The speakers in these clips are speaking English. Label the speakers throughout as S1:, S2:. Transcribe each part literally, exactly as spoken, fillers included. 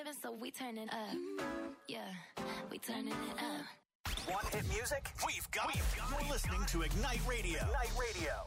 S1: living, so we turning up. Yeah, we turning it up.
S2: Want hit music? We've got it. You're listening to Ignite Radio. Ignite Radio.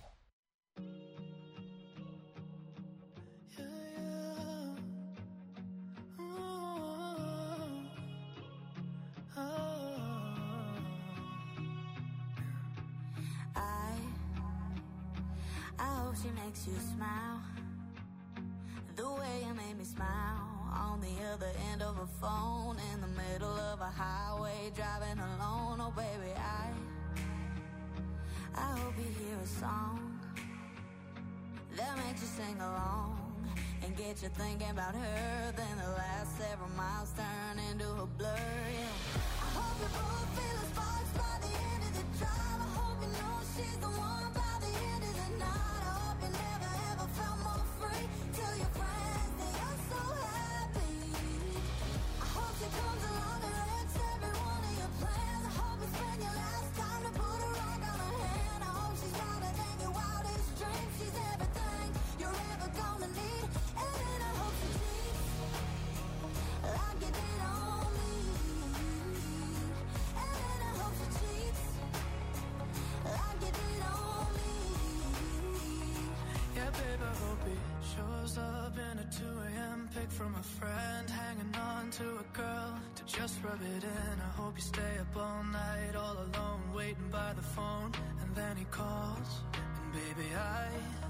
S3: She makes you smile the way you made me smile on the other end of a phone in the middle of a highway driving alone. Oh baby, I I hope you hear a song that makes you sing along and get you thinking about her. Then the last several miles turn into a blur. Yeah. I hope you both feel the sparks by the end of the drive. I hope you know she's the one by the end of the night. Felt more free. Tell your friends that you're so happy. I hope she comes along and wrecks every one of your plans. I hope you spend your last time to put a rock on her hand. I hope she's louder than your wildest dreams. She's everything you're ever gonna need. And then I hope she cheats like you did on me. And then I hope she cheats like you did on me.
S4: Yeah, babe, I hope he shows up in a two a.m. pic from a friend, hanging on to a girl to just rub it in. I hope you stay up all night, all alone, waiting by the phone, and then he calls. And baby, I,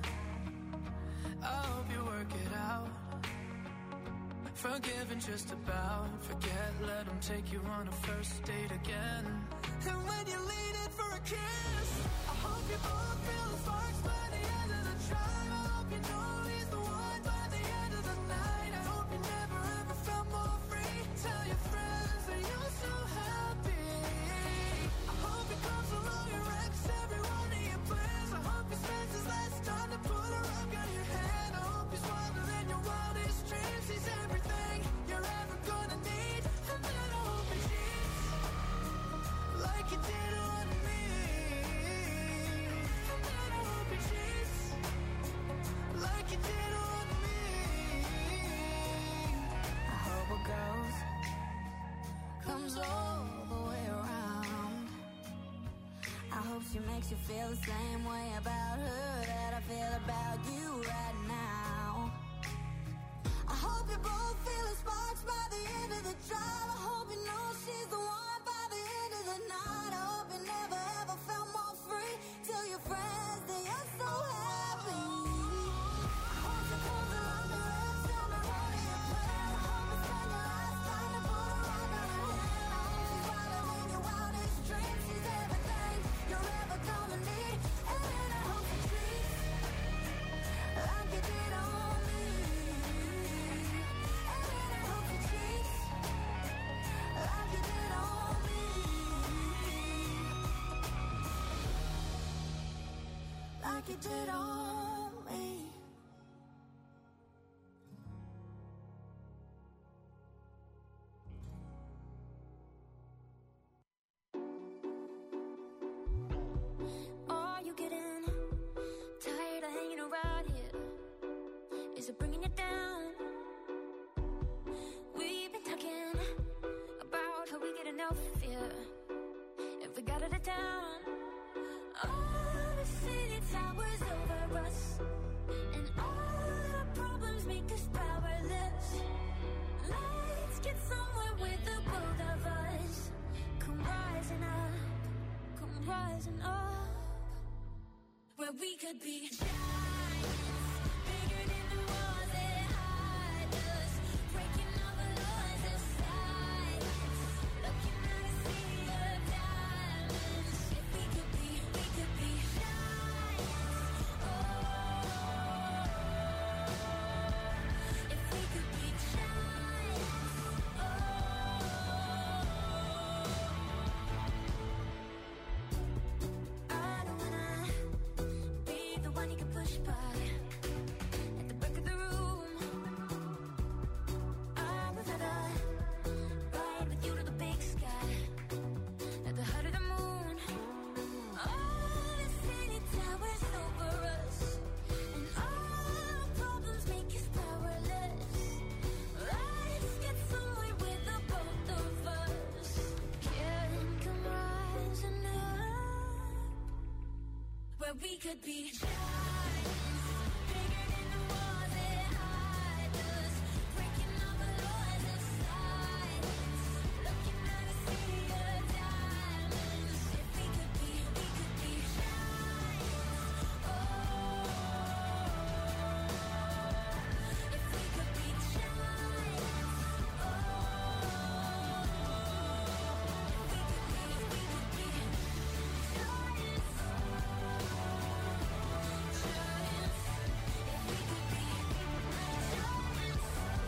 S4: I hope you work it out. Forgive and just about forget, let him take you on a first date again. And when you lean in for a kiss, I hope you both feel the sparks by the end of the drive. I hope you know he's the one by the end of the night. I hope you never ever felt more free. Tell your friends that you're so happy. I hope he comes along and wrecks every one of your plans. I hope he spends his last time to put a rock on your hand. I hope he's wilder than your wildest dreams. He's everything you're ever gonna need. And then I hope he cheats like you did on me. And then I hope he cheats like you did on me.
S3: I hope a ghost comes all the way around. I hope she makes you feel the same way about her that I feel about you right now. I hope you both feel the sparks by the end of the drive. I hope you know she's the one by the end of the night. I hope you never ever felt more free. Tell your friends that you're so happy. I hope she comes along and wrecks every one of your plans. I hope you spend your last time to put a rock on her hand. I hope she's wilder than your wildest dreams. She's everything you're ever gonna need. And then I hope she treats like you did on me. And then I hope she treats like you did on me. Like you did on me.
S1: Are you getting tired of hanging around here? Is it bringing you down? We've been talking about how we get enough fear if we got out of town. All the city towers over us, and all our problems make us powerless. Let's get somewhere with the both of us. Come rising up, come rising up, where we could be giants, bigger than the walls that hide us, breaking all the laws of science, looking at a sea of diamonds. If we could be, we could be giants. Oh, if we could be giants. Oh, I don't wanna be the one you can push where we could be giants, bigger than the walls that hide us, breaking all the laws of silence, looking at a sea of diamonds. If we could be, we could be giants. Oh, if we could be giants. Oh, if we could be, if we could be giants. Giants. If we could be giants.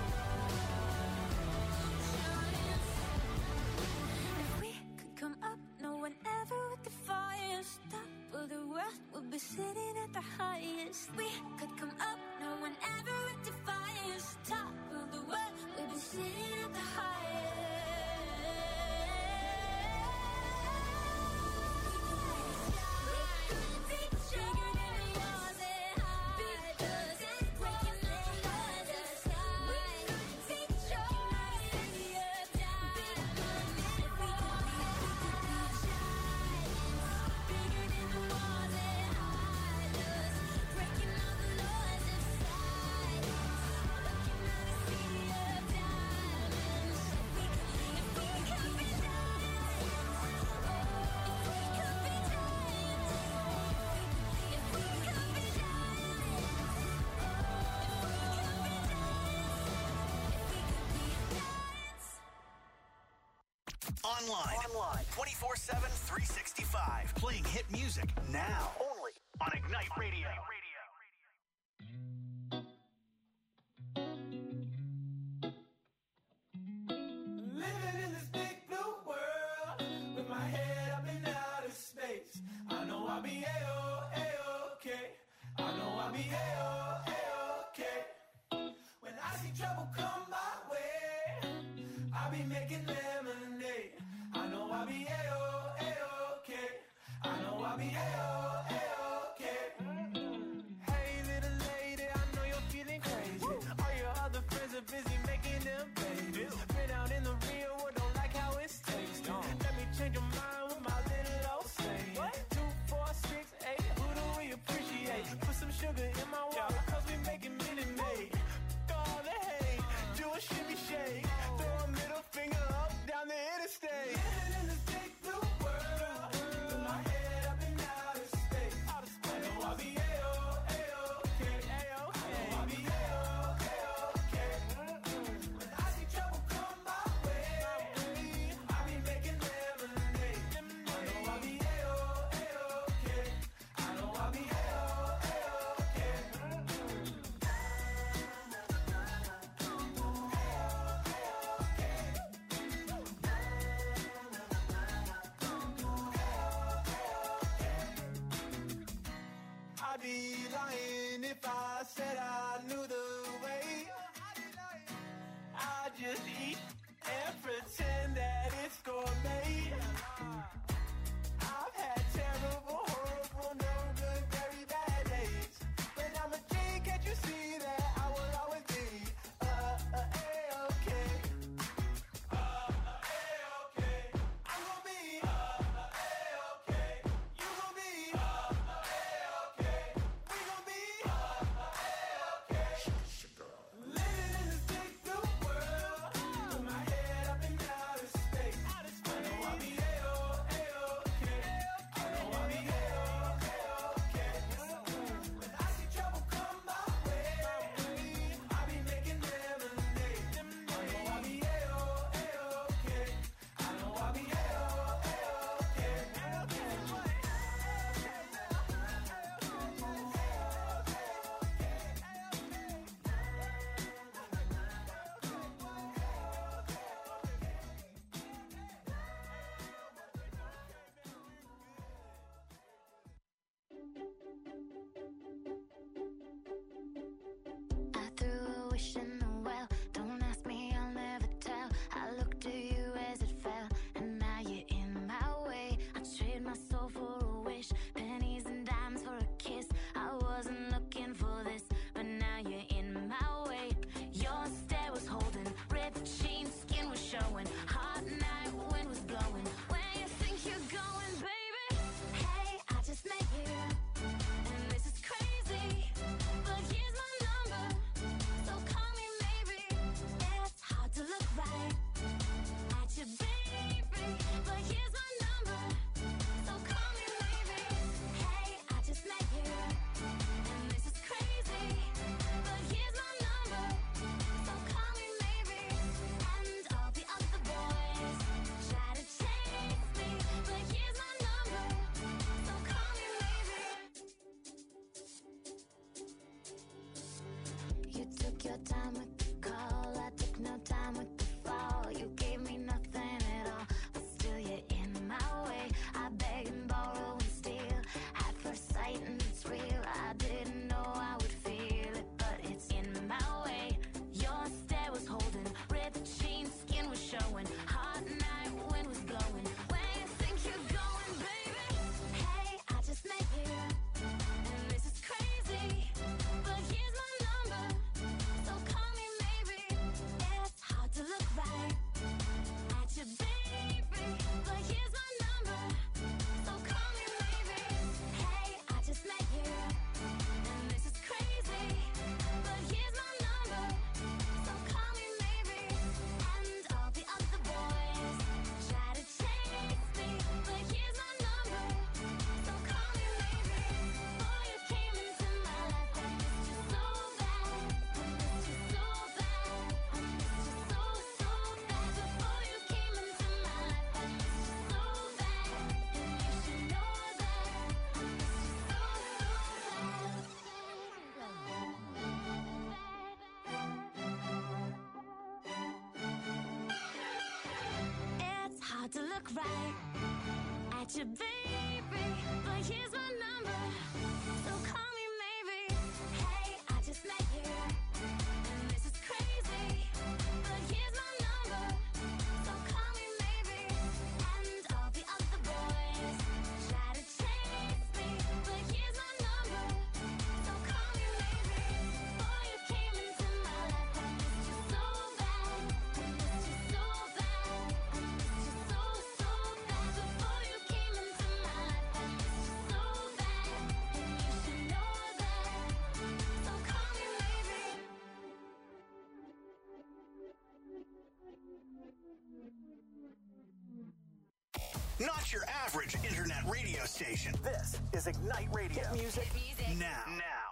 S1: Giants. If we could come up, no one ever would defy us. Top of the world, we'll be sitting at the highest. We could come up, no one ever would defy us. Top of the world, we'll be sitting at the
S2: Online. Online. twenty-four seven, three sixty-five. Playing hit music now. Only on Ignite Radio.
S4: Living in this big blue world with my head up in outer space. I know I'll be A-O, A-okay. I know I'll be A-O, A-okay. When I see trouble come my way, I'll be making lemonade. I know I'll be A-O, A-okay. I know I'll be A-O, A-okay. Hey little lady, I know you're feeling crazy. All your other friends are busy making them babies. Been out in the real world, don't like how it's tasting. Let me change your mind with my little old saying. Two, four, six, eight, who do we appreciate? Put some sugar in my water, cause we making Minute Maid. All the hate, do a shimmy shake. Throw a middle finger up down the interstate. Living in this big blue world with my head up in outer space. I know I'll be A-O, A-okay. I know I'll be A-O, A-okay. When I see trouble come my way, I'll be making lemonade. I know I'll be A-O, A-okay. I know I'll be A-O, A-okay. I'd be lying if I said I knew the way. I just eat and pretend that it's gourmet. I've had terrible, horrible, no good, very bad days. But I'm a G, can't you see that I will always be uh, uh, A-okay. Uh, uh, A-okay. I'm gonna be uh, uh, A-okay. You gonna be uh, uh, A-okay. We gonna be uh, uh, A-okay. Living in this big blue world with my head up in outer space. I know I'll be A-O, A-okay. I know I'll be A-O, A-okay. When I see trouble come my way, I'll be making lemonade. I know I'll be A-O, A-okay. I know I'll be A-O, A-okay.
S1: I threw a wish in the well. Don't ask me, I'll never tell. I looked to you as it fell, and now you're in my way. I trade my soul for a wish, pennies and dimes for a kiss. I wasn't looking for this, but now you're in my way. Your stare was holding, ripped jeans, skin was showing. Hot night, wind was blowing. Where you think you're going, baby? Hey, I just met you. to look right at your baby, but here's my number, so call me maybe. Hey, I just met you, and this is crazy, but here's my number, so call me maybe. And all the other boys try to chase me, but here's my number, so call me maybe. Before you came into my life, I missed you so bad, I missed you so bad, I missed you so, so bad. Before you came into my life, I missed you so bad, and you should know that, so call me maybe.
S2: Not your average internet radio station. This is Ignite Radio. Hit music, now. Now.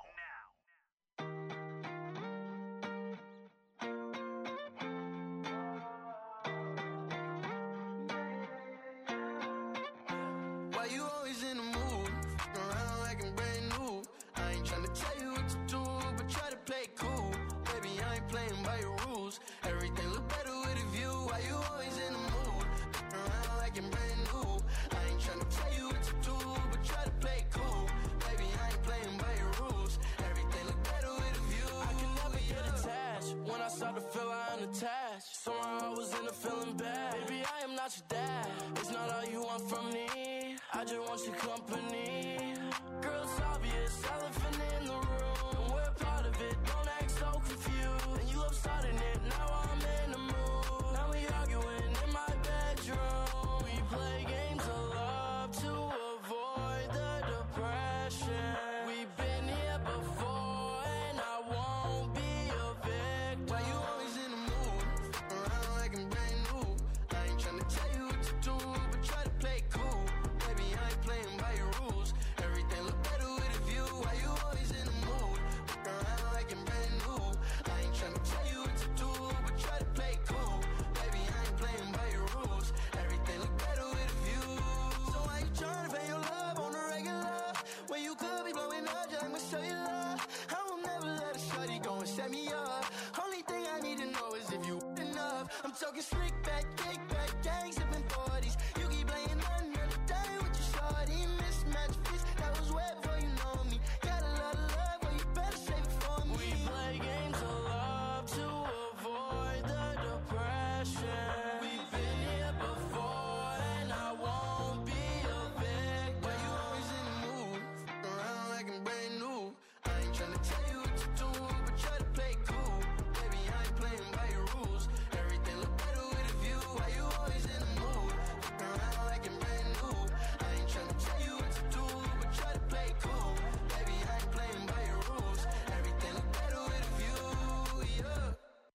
S5: Why you always in the mood? Around like I'm brand new. I ain't tryna tell you what to do, but try to play cool. Baby, I ain't playing by your rules. Everything look better with a view. Why you always in the mood? Around like I'm brand new. I ain't tryna tell you what to do, but try to play cool. Baby, I ain't playing by your rules. Everything look better with a view.
S6: I can never get attached. When I start to feel I'm attached, somehow I was in a feeling bad. Baby, I am not your dad. It's not all you want from me. I just want your company. Girl, it's obvious, elephant in the room, and we're part of it. Don't act so confused. And you love starting it. Now I'm in the mood. Now we arguing in my bedroom. We play games of love to avoid the depression. We've been here before, and I won't be a victim.
S5: Why you always in the mood? Around like I'm brand new. I ain't tryna tell you what to do, but try to play cool. Baby, I ain't playing by your rules. Everything look better with a view. Why you always in the mood? Around like I'm brand new. I ain't tryna tell you what to do, but try to play cool. Baby, I ain't playing by your rules. Everything look better with a view. So why you tryna pay your love on the regular? When you could be blowing up just like cellular. I will never let a shorty go and set me up. Only thing I need to know is if you enough. I'm talking slick back, kick back, gang sipping forties. You keep playing another day with your shorty. Mismatch fist, that was way before you know me. Got a lot of love, well you better save it for me.
S6: We play games of love to avoid the depression. We've been here before, and I won't be a victim.
S5: Why you always in the mood? Around like I'm brand new. I ain't tryna tell you what to do, but try to play cool. Baby, I ain't playing by your rules. Everything look better with a view. Why you always in the mood? Around like I'm brand new. I ain't tryna tell you what to do, but try to play cool. Baby, I ain't playing by your rules. Everything look better with a view, yeah.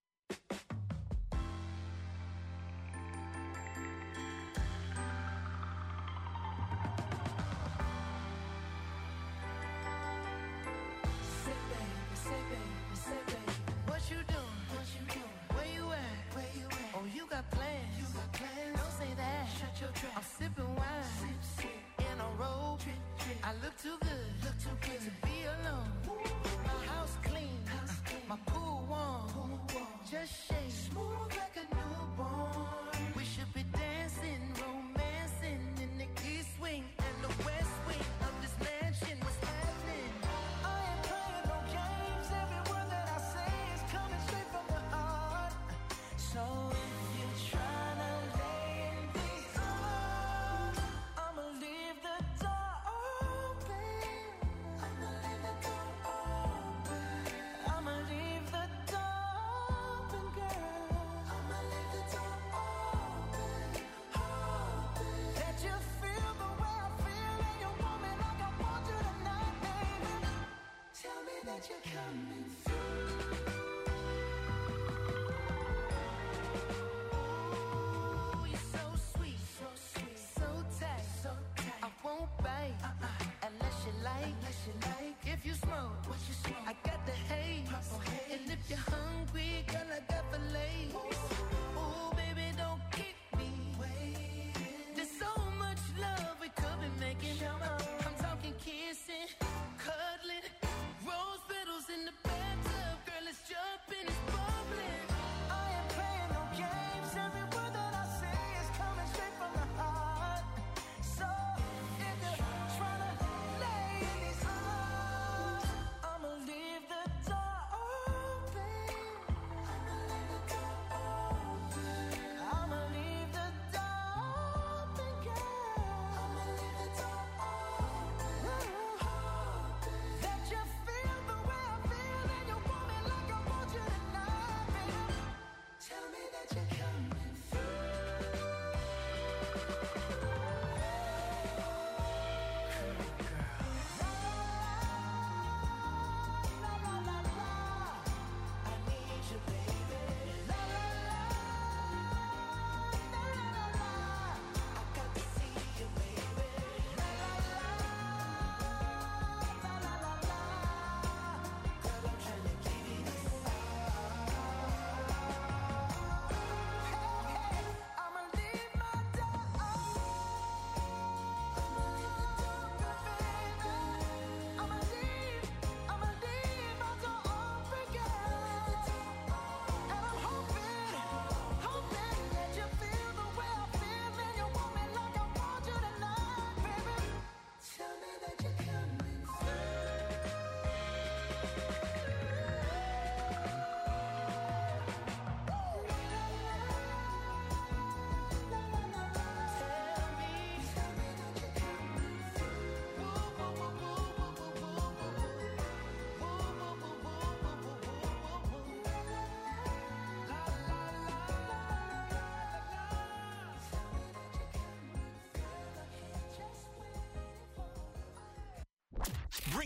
S4: Say baby, say baby, say baby, what you doing? What you doing? Where you at? Where you at? Oh, you got plans? You got plans? Don't say that. Shut your trap. I'm sipping wine, sip, sip. In a robe. Drip, drip. I look too good, look too good to be alone. My house clean, house clean. My pool warm, pool warm. Just shake smooth like a newborn. We should be dancing, romancing in the east wing and the west wing of this mansion. What's happening? I ain't playing no games. Every word that I say is coming straight from the heart. So if you're tryna lay in these arms, I'ma leave the door open. I'ma leave the door open. I'ma leave the door open, girl. I'ma leave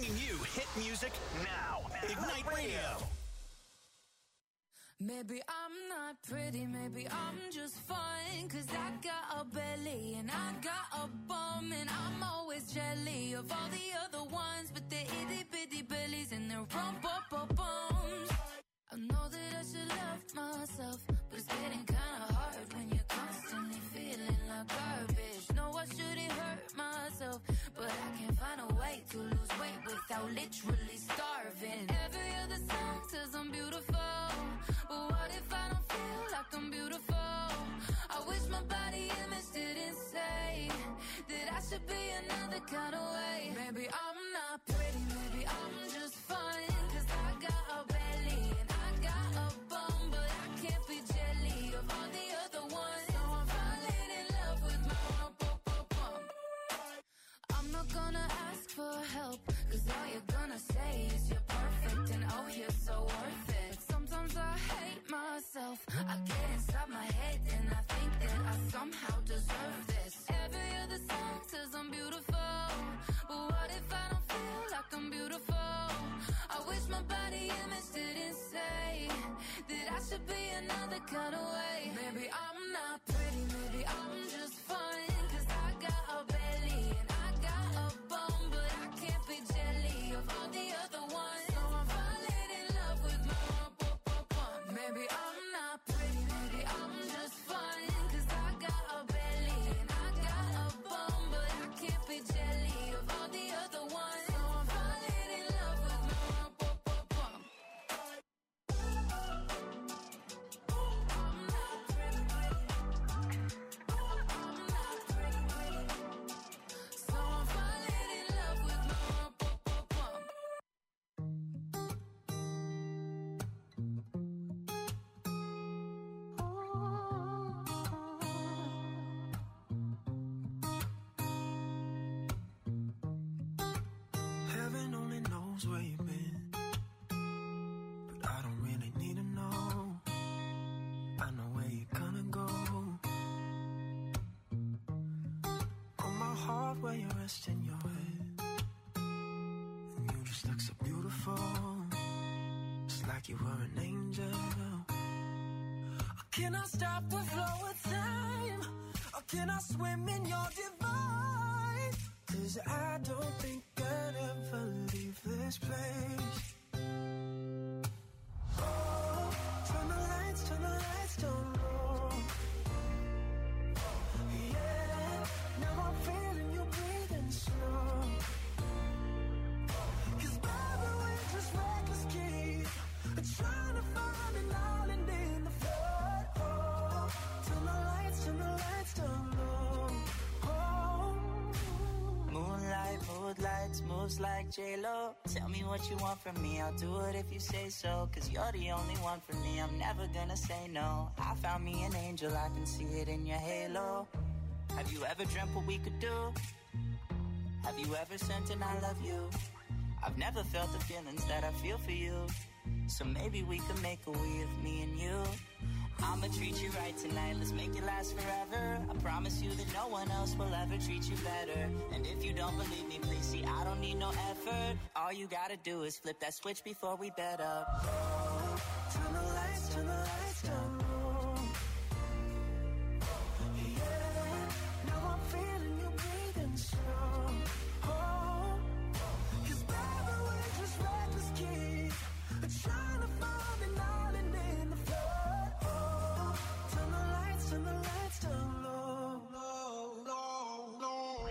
S2: bringing you hit music now. Ignite Radio.
S3: Maybe I'm not pretty, maybe I'm just fine. Cause I got a belly and I got a bum. And I'm always jelly of all the other ones. But they're itty bitty bellies and their rump up bums. I know that I should love myself, but it's getting kinda hard when you're constantly feeling like garbage. No, I shouldn't hurt myself, but I can't find a way to lose weight without literally starving. Every other song says I'm beautiful, but what if I don't feel like I'm beautiful? I wish my body image didn't say that I should be another kind of way. Maybe I'm not pretty, maybe I'm just fine. Cause I got a belly and I got a bum, but I can't be jelly of all the other ones. So I'm falling in love with my rump up up bum. I'm not gonna ask for help, cause all you're gonna say is you're perfect and oh you're so worth it. Sometimes I hate myself, I get inside my head and I think that I somehow deserve this. Every other song says I'm beautiful, but what if I don't feel like I'm beautiful? I wish my body image didn't say that I should be another kind of way. Maybe I'm not pretty, maybe I'm just fine. Cause I got a belly and I got a bum, but I can't be jelly of all the other ones. So I'm falling in love with my rump up up bum. Maybe I'm not pretty, maybe I'm just fine. Cause I got a belly and I got a bum, but I can't be jelly of all the other ones. So I'm falling in love with my rump up up bum. I'm not pretty, pretty. I'm not pretty, pretty. So I'm falling in love with my rump up up bum.
S4: Heaven only knows where you've been, but I don't really need to know. I know where you're gonna go. On my heart where you're resting your head, and you just look so beautiful. It's like you were an angel. Or can I stop the flow of time? Or can I swim in your divine? Cause I don't think I'd ever leave this place. Oh, turn the lights, turn the lights down low. Yeah, now I'm feeling you breathing slow. Cause baby, we're just reckless kids, trying to find an island in the flood. Oh, turn the lights, turn the lights down low. Oh,
S7: Moonlight, mood lights, moves like J-Lo. Tell me what you want from me, I'll do it if you say so. Cause you're the only one for me, I'm never gonna say no. I found me an angel, I can see it in your halo. Have you ever dreamt what we could do? Have you ever sent an I love you? I've never felt the feelings that I feel for you. So maybe we could make a we of me and you. I'ma treat you right tonight, let's make it last forever. I promise you that no one else will ever treat you better. And if you don't believe me, please see, I don't need no effort. All you gotta do is flip that switch before we bed up.
S4: oh, turn the lights, turn the lights down low. Yeah, now I'm feeling you breathing slow. Oh, cause baby, we're just reckless kids, trying to find an island in the flood. Oh, turn the lights, turn the lights down low. Low, low, low.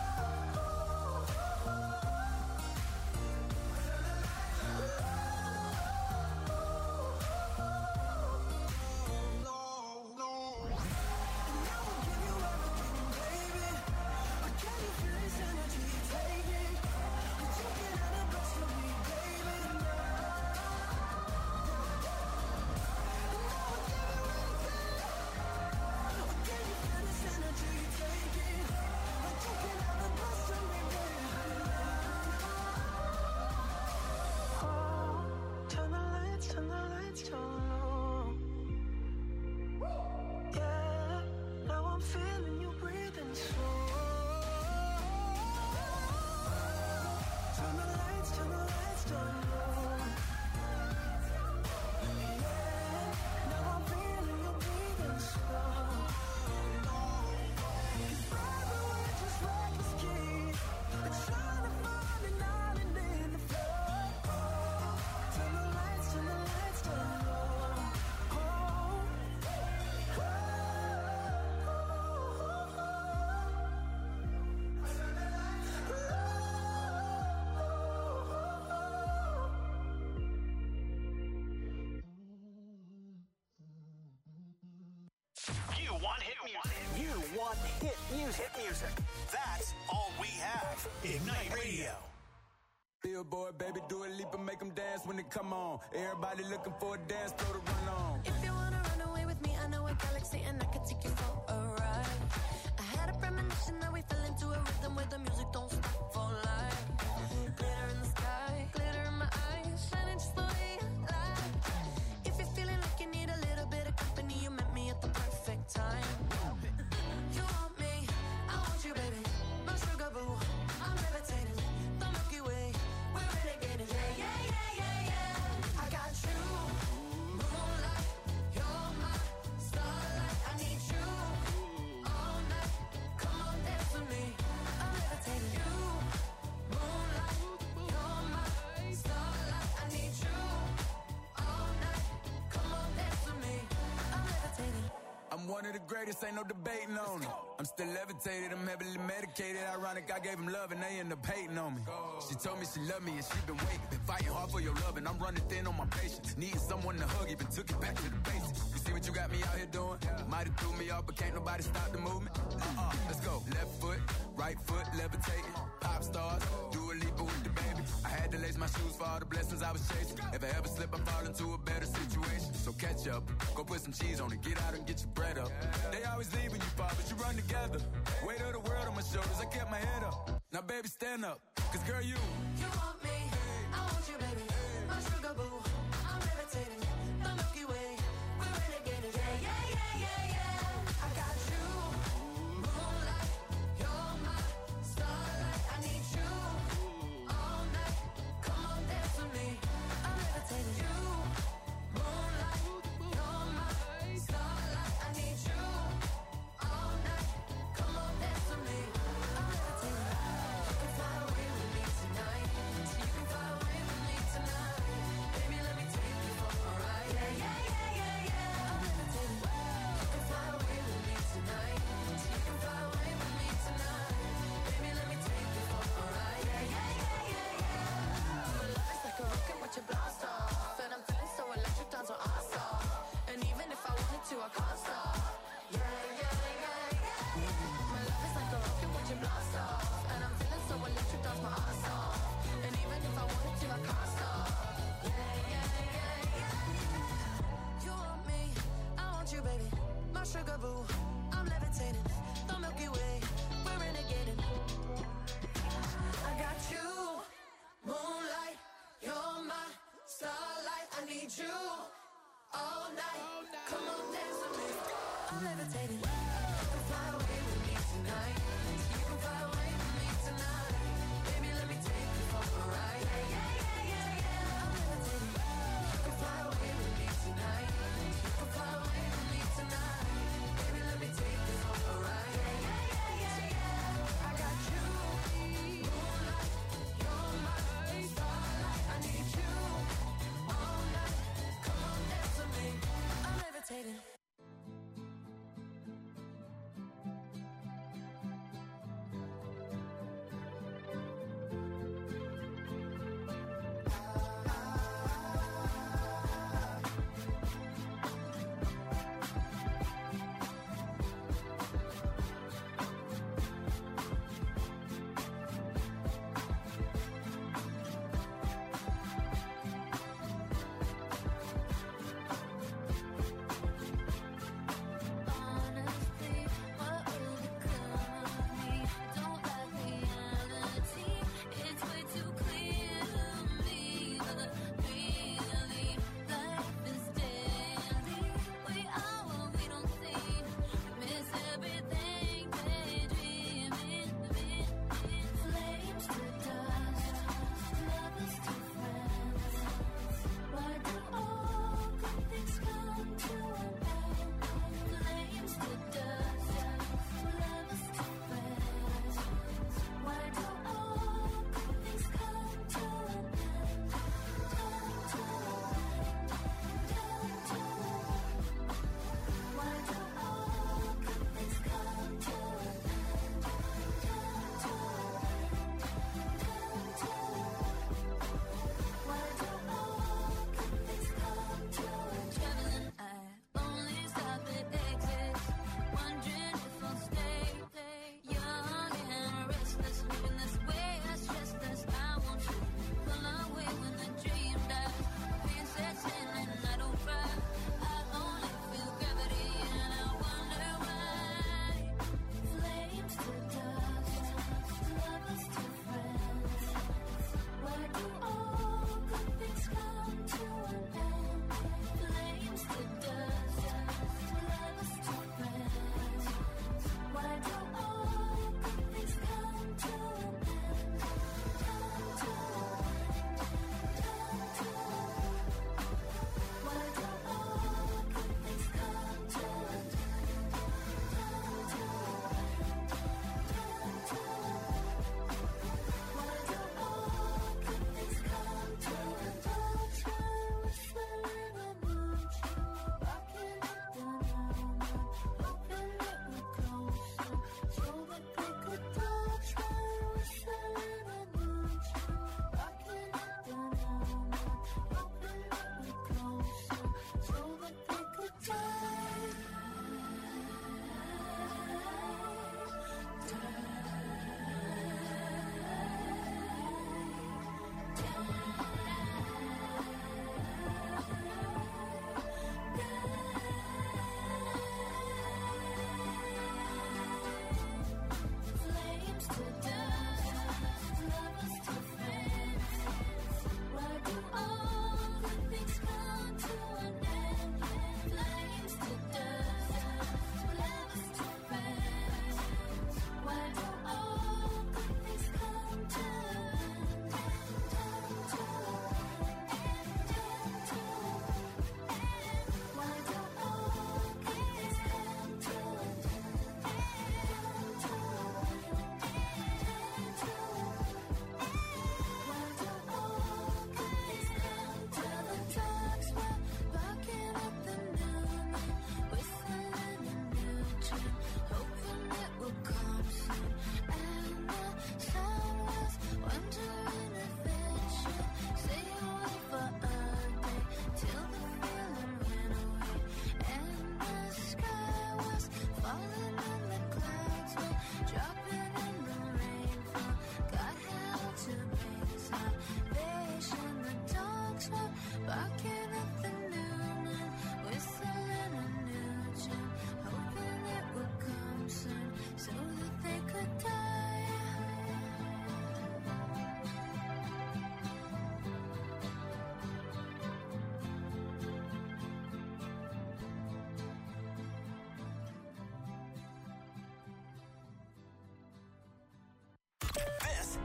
S4: Oh,
S2: You want hit music. You want hit music. Hit music. That's all we have. Ignite Radio.
S8: Billboard, baby, do a leap and make them dance when they come on. Everybody looking for a dance floor to run on.
S9: If you wanna run away with me, I know a galaxy and I can take you for a ride. I had a premonition that we fell into a rhythm where the music don't stop for life. Glitter in the sky, glitter in my eyes, shining just the way I like. If you're feeling like you need a little bit of company, you met me at the perfect time. You want me, I want you, baby. My sugar boo, I'm levitating. The Milky Way, we're renegading. Yeah, yeah, yeah, yeah, yeah. I got you, moonlight. You're my starlight. I need you all night. Come on, dance with me. I'm levitating. You, moonlight. You're my starlight. I need you all night. Come on, dance with me. I'm levitating.
S8: I'm one of the greatest, ain't no debating on it. I'm still levitated, I'm heavily medicated. Ironic, I gave him love and they end up hating on me. She told me she loved me and she been waiting. Been fighting hard for your love and I'm running thin on my patience. Needing someone to hug, even took it back to the basics. You see what you got me out here doing? Might have threw me off, but can't nobody stop the movement. Uh-uh, let's go. Left foot, right foot, levitating. Pop stars, do a leap with the baby. I had to lace my shoes for all the blessings I was chasing. If I ever slip, I fall into a better situation. So catch up, go put some cheese on it, get out and get your bread up. They always leaving you far, but you run together. Weight of the world on my shoulders, I kept my head up. Now baby, stand up, cause girl, you
S9: You want me, I want you, baby. My sugar boo, I'm levitating. The Milky Way, we're renegading. Yeah, yeah, yeah, yeah, yeah. I got you, moonlight. You're my starlight. I need you all night. Come on, dance with me. I'm levitating. You, moonlight. You're my starlight. I need you all night. Come on, dance with me. I'm levitating. You can fly away with me tonight. You can fly away with me tonight. Baby,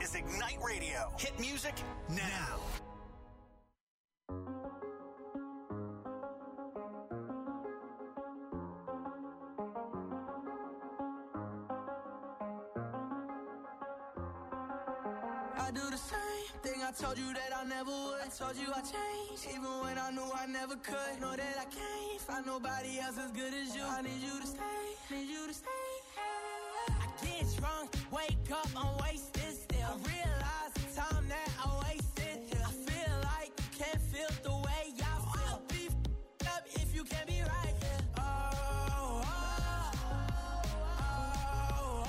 S2: is Ignite Radio. Hit music now.
S5: I do the same thing I told you that I never would. I told you I changed, even when I knew I never could. Know that I can't find nobody else as good as you. I need you to stay, need you to stay. I get drunk, wake up, I'm wasted still. I realize the time that I wasted here. I feel like you can't feel the way I feel. I'll be f***ed up if you can't be right here. Oh, oh, oh, oh,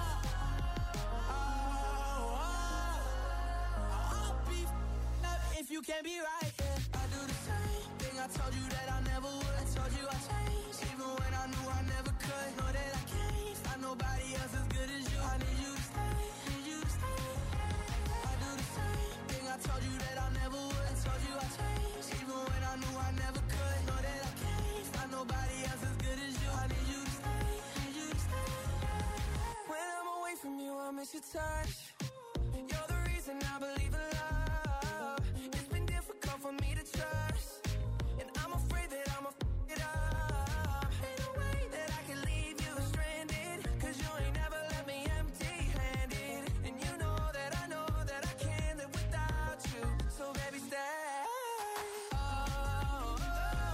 S5: oh, oh. I'll be f***ed up if you can't be right here. I do the same thing I told you that I never would. I told you I changed, even when I knew I never could. Know that I can't find nobody else as good as you. I need you to stay, need you to stay. I do the same thing I told you that I never would. I told you I changed, even when I knew I never could. Know that I can't find nobody else as good as you. I need you to stay, need you to stay. When I'm away from you, I miss your touch. You're the reason I believe in love. It's been difficult for me to trust, and I'm afraid that I'ma f*** it up. Ain't no way that I can leave you stranded, cause you ain't never left me empty-handed. And you know that I know that I can't live without you. So baby, stay. Oh, oh, oh,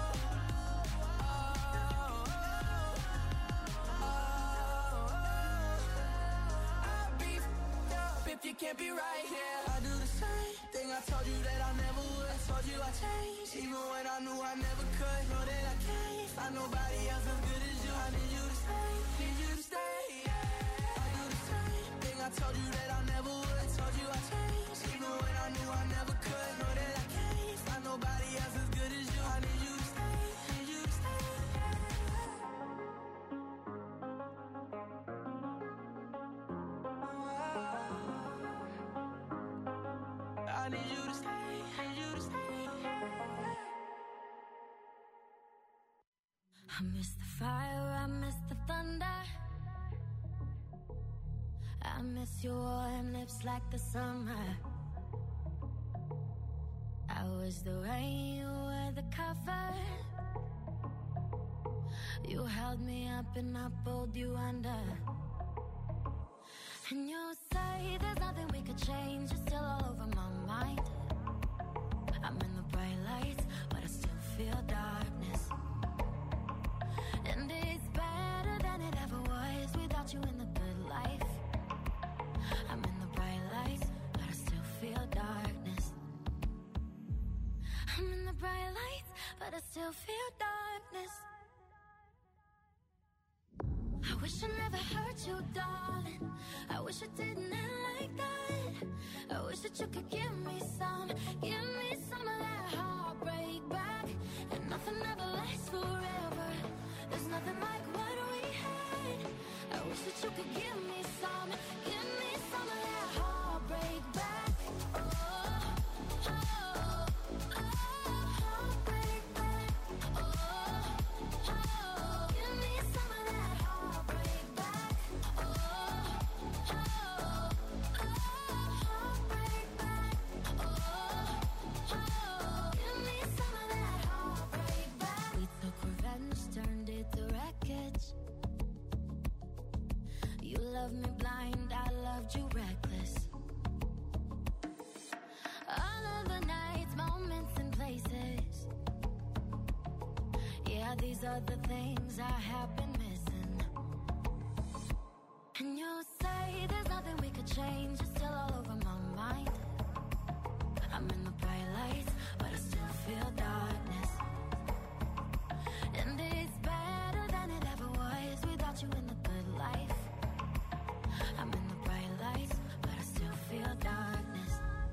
S5: oh, oh. I'll be f***ed up if you can't be right here. I do the same thing I told you that I never would. I told you I changed, even when I knew I never could. Know that I can't find nobody else as good as you. I need you to stay, need you to stay. I do the same thing I told you that I never would. I told you I changed, even when I knew I never could. Know that I can't find nobody else as good as you. I need you to stay, need you to stay. I need you to stay, need you to stay.
S3: I miss the fire, I miss the thunder. I miss your warm lips like the summer. I was the rain, you were the cover. You held me up and I pulled you under. And you say there's nothing we could change, you're still all over my mind. I'm in the bright lights, but I still feel darkness. And it's better than it ever was without you in the good life. I'm in the bright lights, but I still feel darkness. I'm in the bright lights, but I still feel darkness. I wish I never hurt you, darling. I wish I didn't end like that. I wish that you could give me some, give me some of that heartbreak back. And nothing ever lasts forever. There's nothing like what we had. I wish that you could give me some, give me some of that heartbreak back. Oh, oh, oh, heartbreak back. Oh, oh, give me some of that heartbreak back. Oh, oh, oh, heartbreak back. Oh, oh, give me some of that heartbreak back. We took revenge, turned it to wreckage. You loved me blind, I loved you reckless. All of the nights, moments and places. Yeah, these are the things I have been missing. And you say there's nothing we could change, you're still all over my mind. I'm in the bright lights, but I still feel darkness. And it's better than it ever was without you in the good life. I'm in the bright lights, but I still feel darkness.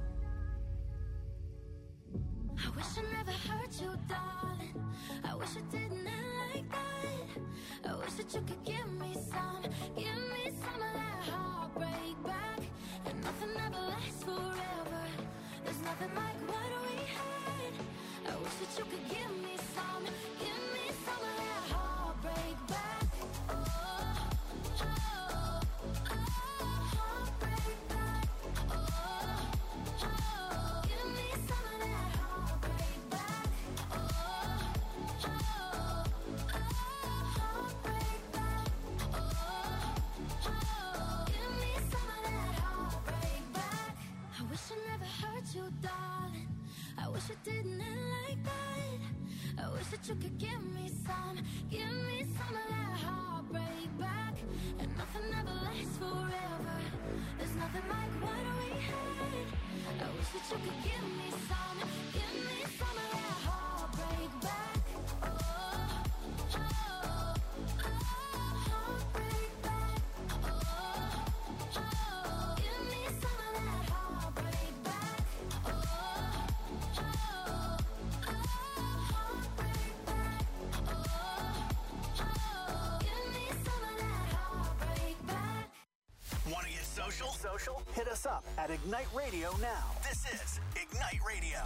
S3: I wish I never hurt you, darling. I wish I didn't end like that. I wish that you could give me some, give me some of that heartbreak back. And nothing ever lasts forever. There's nothing like what we had. I wish that you could give me some, give me some of that heartbreak back. Oh, oh, oh, heartbreak back. Oh,
S1: it didn't end like that. I wish that you could give me some, give me some of that heartbreak back. And nothing ever lasts forever. There's nothing like what we had. I wish that you could give me some, give me some of that heartbreak back. Oh, oh, oh, heartbreak back. Oh, oh, give me some of that heartbreak back. Oh, oh, oh, heartbreak back. Oh, oh, give me some of that heartbreak back.
S2: Want to get social? Social? Hit us up at Ignite Radio now. This is Ignite Radio.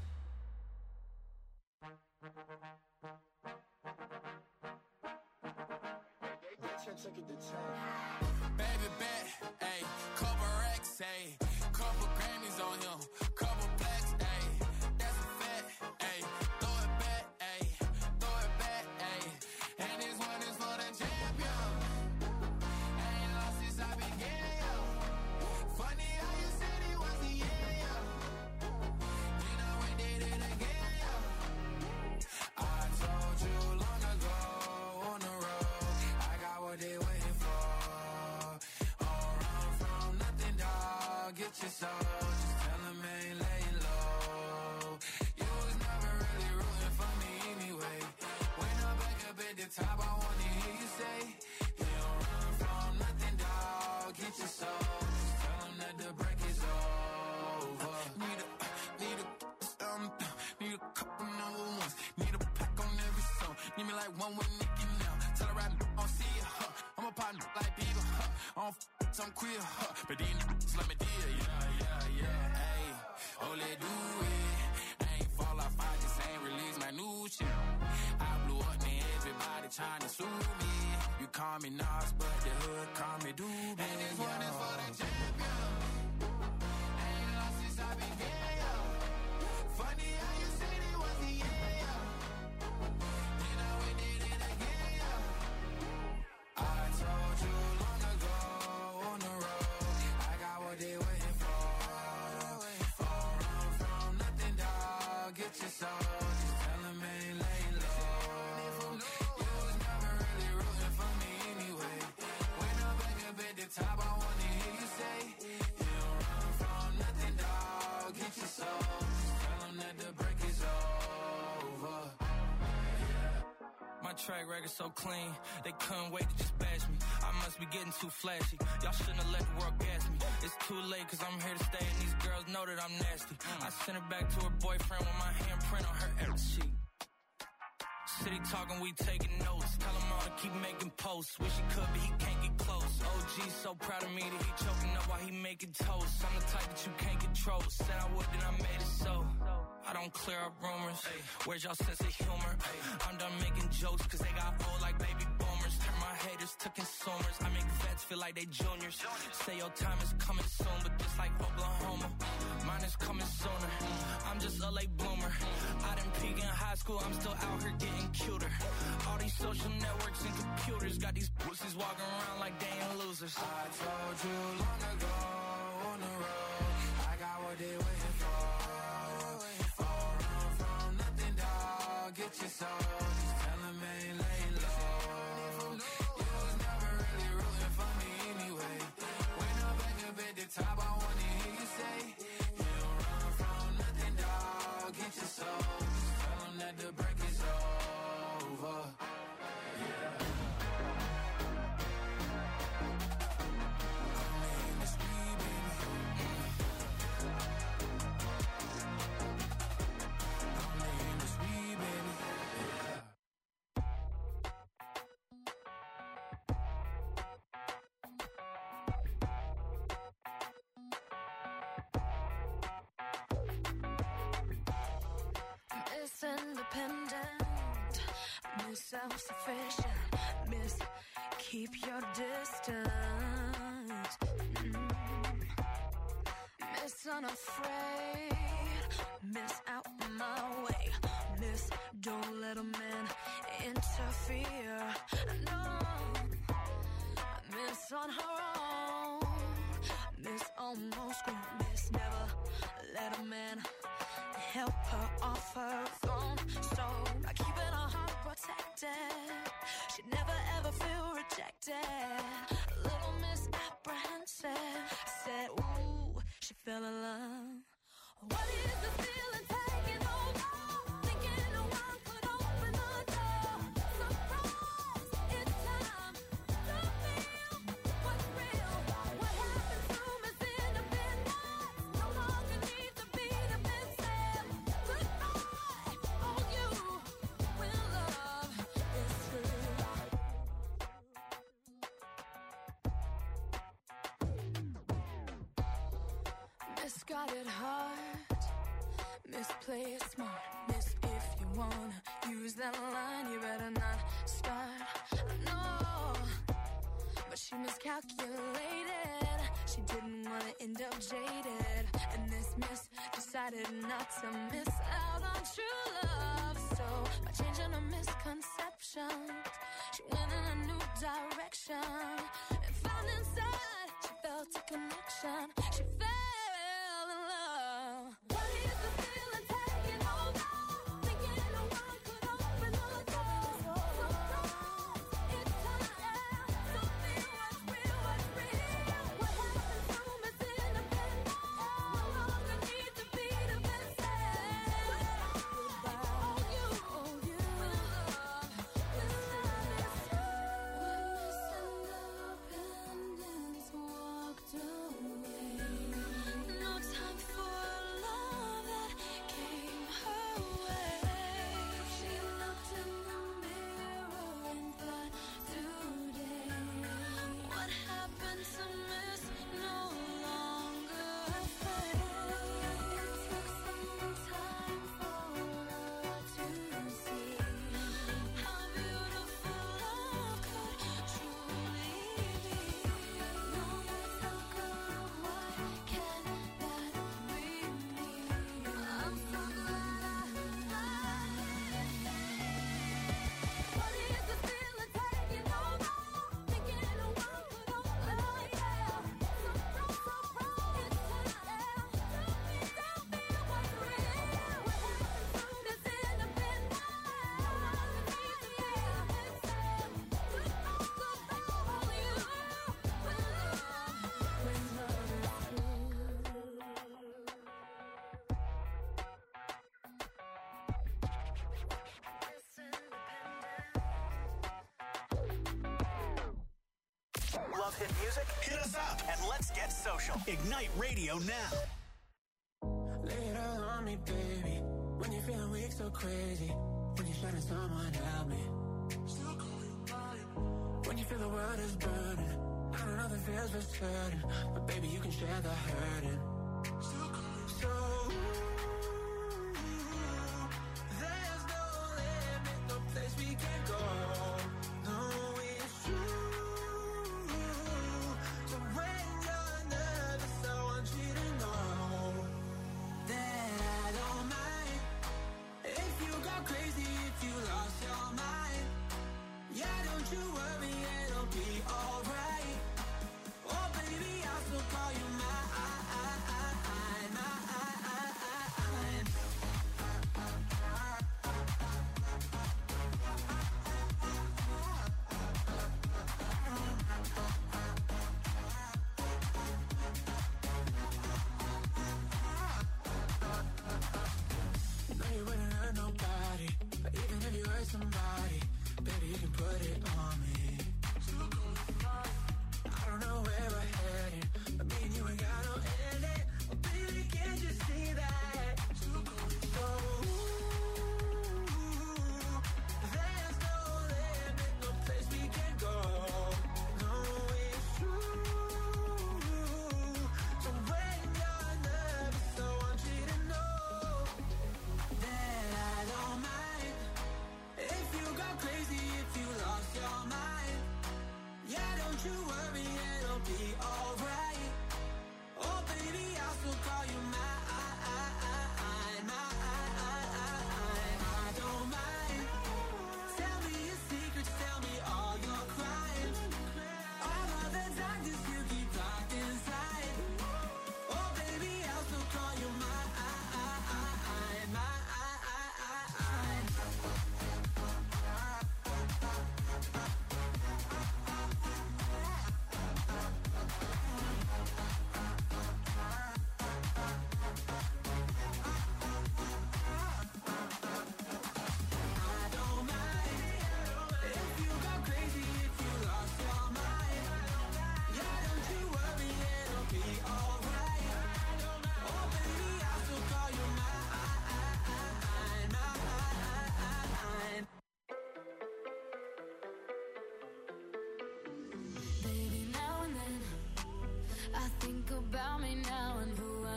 S8: Baby bet, ayy, couple racks, ayy, couple Grammys on him, couple blacks, ayy, that's a fact, ayy, throw it back, ayy, throw it back, ayy, and this one is for the champion. Ain't lost since I began, yo. Funny how you said it was the end, yo. You know we did it again, yo. I told you long ago on the road, I got what they waiting for. Get your soul, just tell them I ain't laying low. You was never really rooting for me anyway. When I'm back up at the top, I wanna hear you say, you don't run from nothing, dog. Get your soul, just tell them that the break is over. Need a, need a, um, need a couple number ones. Need a pack on every song. Need me like one with Nicki now. Tell her I don't see ya, huh. I'm a partner like Bieber, huh. I don't f- some queer, huh. But these niggas let me deal, yeah, yeah, yeah, ayy. Oh, let do it. I ain't fall off, I just ain't release my new shit. I blew up, and everybody trying to sue me. You call me Nas, but the hood call me Doobie. And this one is for the champion. Ain't lost since I began, yo. Funny how you said it was the end, yo. You know we did it again, yo. I told you long ago on the road, I got what they waiting for. Don't run from nothing, dog. Get your soul, just tell them I ain't laying low. You was never really rooting for me anyway. When I'm back up at the top, I wanna hear you say, you don't run from nothing, dog. Get your soul, just tell them that the break is over.
S10: My track record so clean, they couldn't wait to just bash me. I must be getting too flashy. Y'all shouldn't have let the world gas me. It's too late cause I'm here to stay and these girls know that I'm nasty. I sent her back to her boyfriend with my handprint on her every sheet. City talking, we taking notes. Tell him all to keep making posts. Wish he could, but he can't get close. O G's so proud of me that he choking up while he making toast. I'm the type that you can't control. Said I would, then I made it so. I don't clear up rumors. Where's y'all sense of humor? I'm done making jokes cause they got old like baby boomers. Turn my haters to consumers. I make vets feel like they juniors. Say your time is coming soon, but just like Oklahoma, mine is coming sooner. I'm just a late bloomer. I didn't peak in high school, I'm still out here getting cuter. All these social networks and computers got these pussies walking around like they ain't losers.
S8: I told you long ago on the road, I got what they waiting for. Don't run from nothing, dog. Get your soul, just tell them I ain't laying low. You was never really rooting for me anyway. When I'm back up at the top, I wanna hear you say, you don't run from nothing, dog. Get your soul, just tell them that the break is over. Yeah.
S9: Miss Independent, Miss Self-Sufficient, Miss Keep Your Distance, mm. Miss Unafraid, Miss Out My Way, Miss Don't Let a Man Interfere, no, Miss On Her Own, Miss Almost Grown, Miss Never Let a Man Help Her tried it hard, misplay it smart, miss if you wanna use that line, you better not start. No, but she miscalculated. She didn't wanna end up jaded, and this miss decided not to miss out on true love. So by changing her misconceptions, she went in a new direction and found inside she felt a connection. She fell in love. What is the feeling taking over? Thinking the world could open the door. So close, it's time to feel what's real, what's real. What happened to Miss Independent? No longer need to be defensive. Oh, you, oh, you, with love, with love. Miss Independence walked away. No time for love that came her way. She looked in the mirror and thought, today, what happened to Miss No Longer Afraid? It took some time for her to see how beautiful love could truly be. No more talk of why can't that be me? I'm so glad I What is the feeling taking over? Thinking the world could open up, yeah. So proud, so proud, it's time to be, to feel what's real. What happened to Miss Independent? Need to be defensive. Goodbye, goodbye, all you. When love, when love is
S2: Love hit music? Hit us up and let's get social. Ignite Radio now.
S4: Lay it all on me, baby. When you're feeling weak, so crazy. When you're shining, someone help me. Still call you mine. When you feel the world is burning, I don't know if it feels for certain, but baby, you can share the hurting. Still call you so. There's no limit, no place we can go. No, it's true. So when you're nervous, I want you to know that I don't mind if you go crazy, if you lost your mind. Yeah, don't you worry, it'll be alright. Oh baby, I'll still call you mine, mine.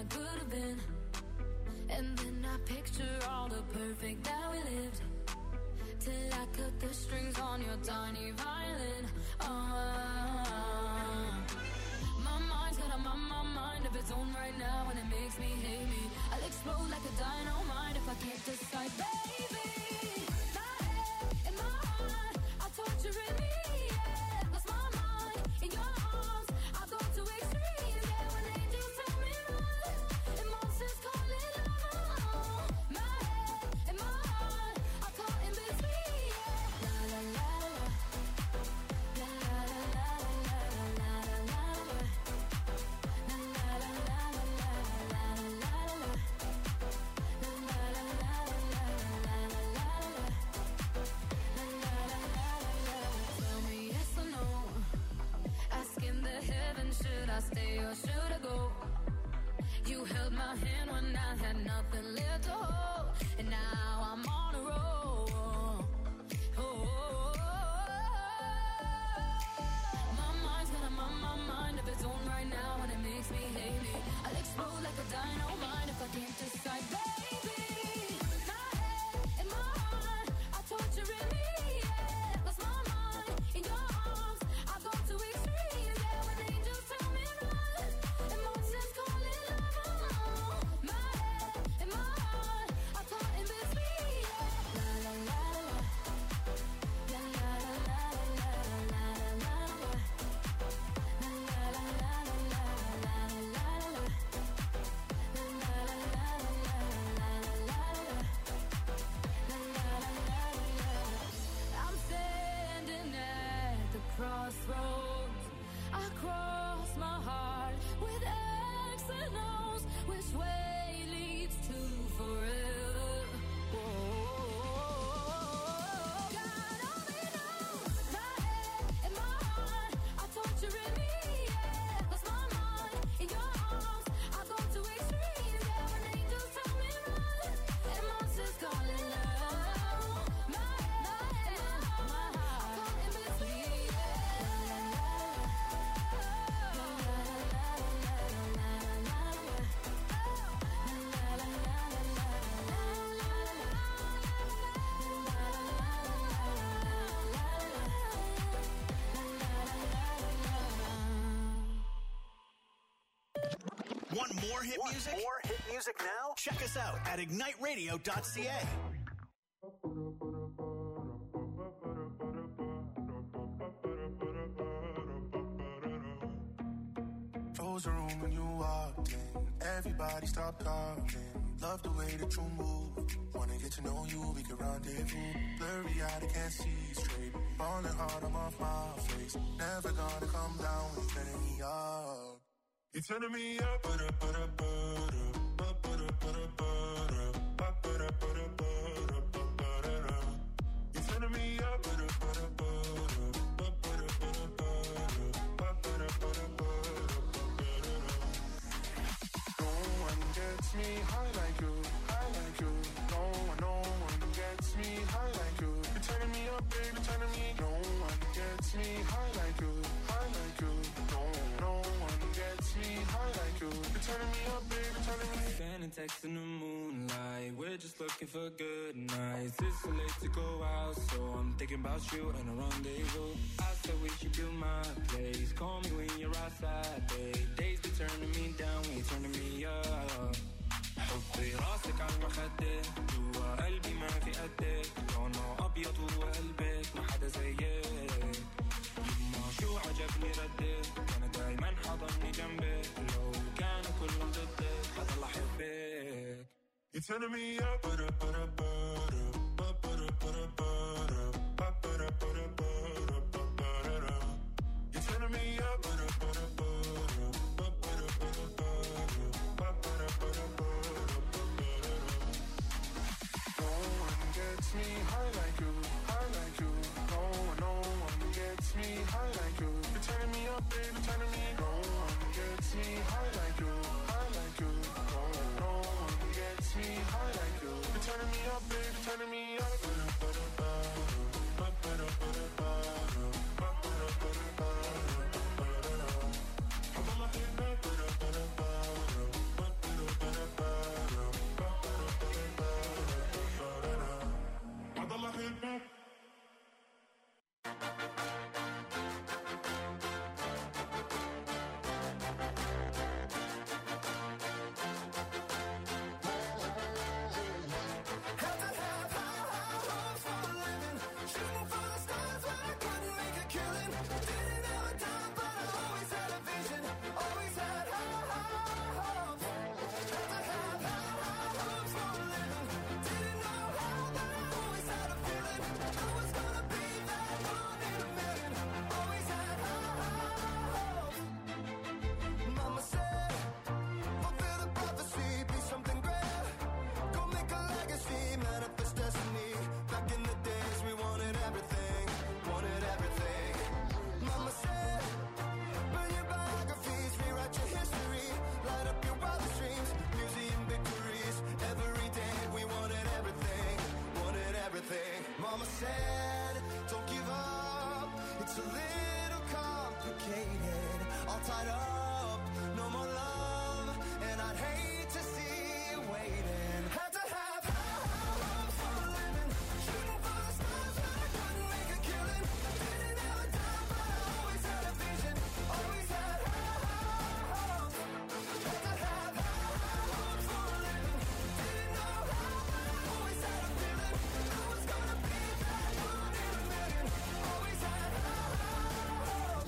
S1: I could have been. And then I picture all the perfect that we lived, till I cut the strings on your tiny violin. uh, My mind's got a my, my mind of its own right now, and it makes me hate me. I'll explode like a dynamite if I can't decide, baby. My head and my heart are torturing me, yeah. Lost my mind in your arms, I've gone to extremes, yeah. When angels tell me run, and monsters call it love. My head and my heart are caught in between, yeah. La la la la, la la la la la la la la, la la la la la la la la la, la la la la la la la la. Tell me yes or no, asking the heavens, should I stay or should I go? You held my hand when I had nothing left to hold, and now I'm on a roll. Oh, oh, oh, oh. My mind's got a my, my mind of its own right now, and it makes me hate me. I'll explode like a dynamite if I can't decide, baby. My head and my heart are torturing me, yeah. Lost my mind in your arms, I've gone to extremes, yeah. When angels tell me run, and monsters call it love. My head and my heart are caught in between, yeah. La la la la, la la la la la la la la, la la la la la la la la la. I'm standing at the crossroads. I cross my heart with X and O's. Which way leads to forever? Whoa. God only knows. My head and my heart are torturing me, yeah. Lost my mind in your arms, I've gone to extremes, yeah. When angels tell me run, and monsters call it love. My head and my heart are caught in between, yeah. La la la la la la la la la, la la la la la la la.
S2: Want more hit
S11: Want
S2: music?
S11: more hit music now?
S2: Check us out at ignite radio dot c a.
S12: Close the room when you walked in. Everybody stop talking. Love the way that you move. Wanna get to know you, we can rendezvous. Blurry eyed, I can't see straight. Falling hard, I'm off my face. Never gonna come down when you're turning me up. You're turning me up, but up, but up, but up, but up, but up, but up, but up, but up, but up, but up. You're turning me up, but up, but up, but up, but up, but up, but up, but up, but up, but up. No one gets me high like you, high like you. No one, no one gets me high like you. You're turning me up, baby, turning me. No one gets me high like you, high like you. No, no one gets me high like you. You're turning me up, baby, turning me.
S10: Sending texts in the moonlight. We're just looking for good nights. It's so late to go out, so I'm thinking about you and a rendezvous. I said we should do my place. Call me when you're outside, babe. Days be turning me down, when you're turning me up. حطي راسك على المخدة جوا قلبي ما في قدك. لونه أبيض وقلبك ما حدا زيك. يما شو عجبني ردك، كان دايما حضني جنبك. لو كانوا كلهم ضدك حضل أحبك.
S12: You're turning me up, but up, but up, but up, but up, but up, but up, but up, but up, but up, but up. You're turning me up, but up, but up, but up, but up, but up, but up, but up, but up, but up. No one gets me high like you, high like you. No one, no one gets me high like you. You're turning me up, baby, turning me. No one gets me high like you, high like you. No, no one gets me high like you. You're turning me up, baby, turning me up.
S5: said, don't give up. It's a little complicated. All tied up, no more love. And I'd hate to see you waiting. Had to have high hopes for a living. Shooting for the stars when I couldn't make a killing. Didn't have a dime, but I always had a vision. Always had high hopes. Had to have high hopes for a living. Didn't know how, but I always had a feeling. I was gonna be that one in a million. Always had high hopes.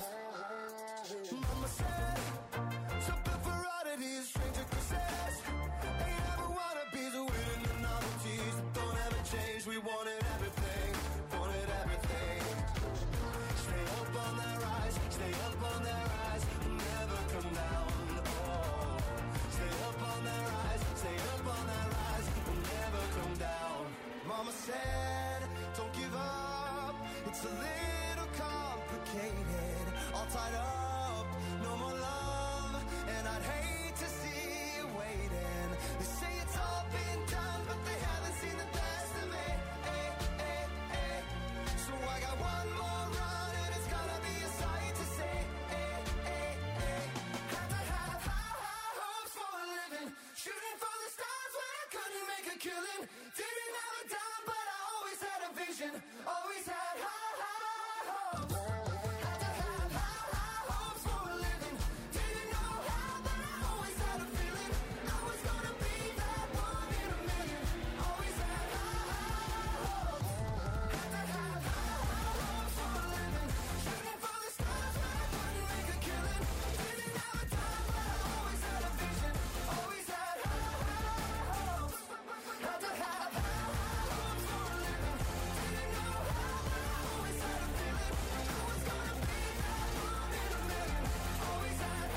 S5: Mama said, something for oddities, stranger kisses. Ain't ever wannabes, winning the novelties that don't ever change. We wanted everything, wanted everything. Stay up on that rise, stay up on that rise, never come down. Oh, stay up on that rise, stay up on that rise, never come down. Mama said, don't give up. It's a little complicated, all tied up, no more love, and I'd hate to see you waiting. They say it's all been done, but they haven't seen the best of me. Eh, eh, eh. So I got one more run, and it's gonna be a sight to see. Eh, eh, eh. Had to have high, high hopes for a living. Shooting for the stars when I couldn't make a killing. Didn't have a dime, but I always had a vision. Always had high, high hopes. Had to have high, high hopes for a living. Didn't know how, but I always had a feeling. I was gonna be that one in a million. Always had high, high hopes. Had to have high, high hopes for a living. Shooting for the stars when I couldn't make a killing. Didn't have a dime, but I always had a vision. Always had high, high hopes. Had to have high, high hopes for a living. Didn't know how, but I always had a feeling. I was gonna be that one in a million. Always had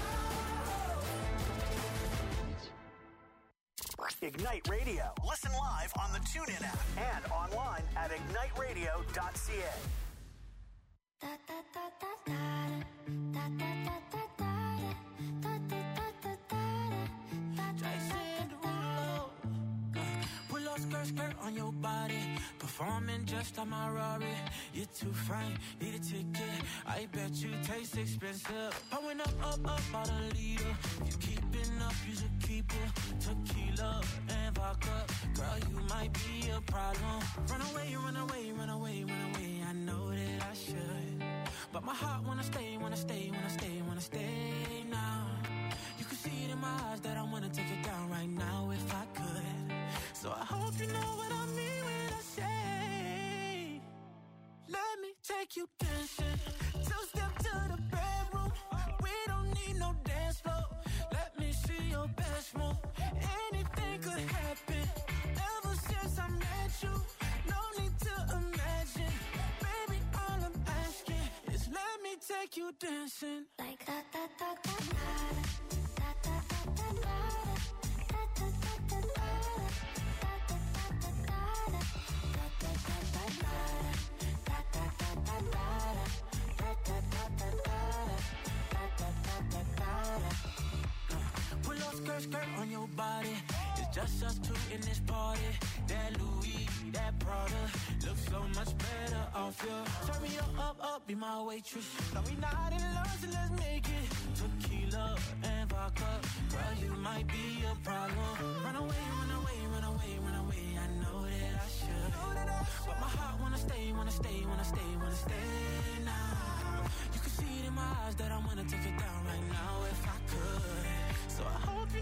S5: high.
S2: Ignite Radio. Listen live on the TuneIn app and online at ignite radio dot c a.
S3: Da da da da da da da da da da da da da da da.
S10: Jason Derulo. Pull up skirt, skirt on your body. Performing just like my Rari. You're too fine, need a ticket. I bet you taste expensive. Pouring up, up, up, out a leader. You keeping up, you should keep it. Tequila and vodka. Girl, you might be a problem. Run away, run away, run away, run away. I know that I should. But my heart wanna stay, wanna stay, wanna stay, wanna stay now. You can see it in my eyes that I wanna take it down right now if I could. So I hope you know what I mean when I say, let me take you dancing. Two step to the bedroom. We don't need no dance floor. Let me see your best move. Anything could happen. Ever since I met you, no need to imagine. Baby, all I'm asking is let me take you dancing.
S3: Like da da da da da da da da da da da da da da
S10: Pull up skirt, skirt on your body. It's just us two in this party. That Louis, that Prada looks so much better off you. Turn me up, up, up, be my waitress. No, we not in love, so let's make it. Tequila and vodka. Girl, you might be a problem. Run away, run away, run away, run away. I know that I should. But my heart wanna stay, wanna stay, wanna stay, wanna stay now. You can see it in my eyes that I wanna take it down right now if I could. So I hope you